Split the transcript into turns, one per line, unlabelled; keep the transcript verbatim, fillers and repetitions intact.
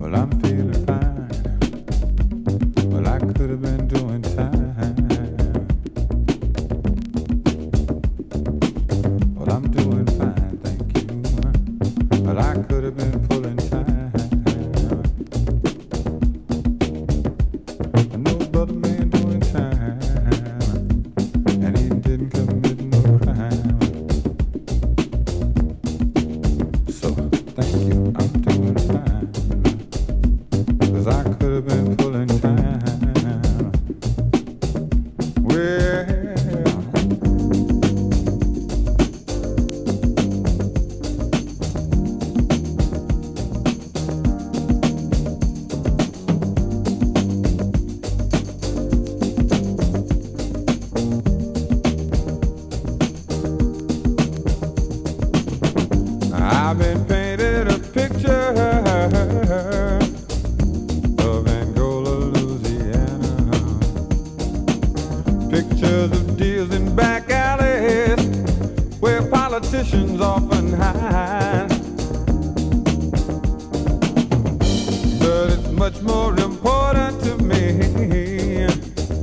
Well, I'm feeling fine. Well, I could have been doing time. Well, I'm doing fine, thank you. Well, I could have been pulling time. I know brother man doing time, and he didn't commit no crime. So, thank you, I'm doing fine. 'Cause I could have been pulling time. Well, I've been painted a picture of Angola, Louisiana. Pictures of deals in back alleys where politicians often hide. But it's much more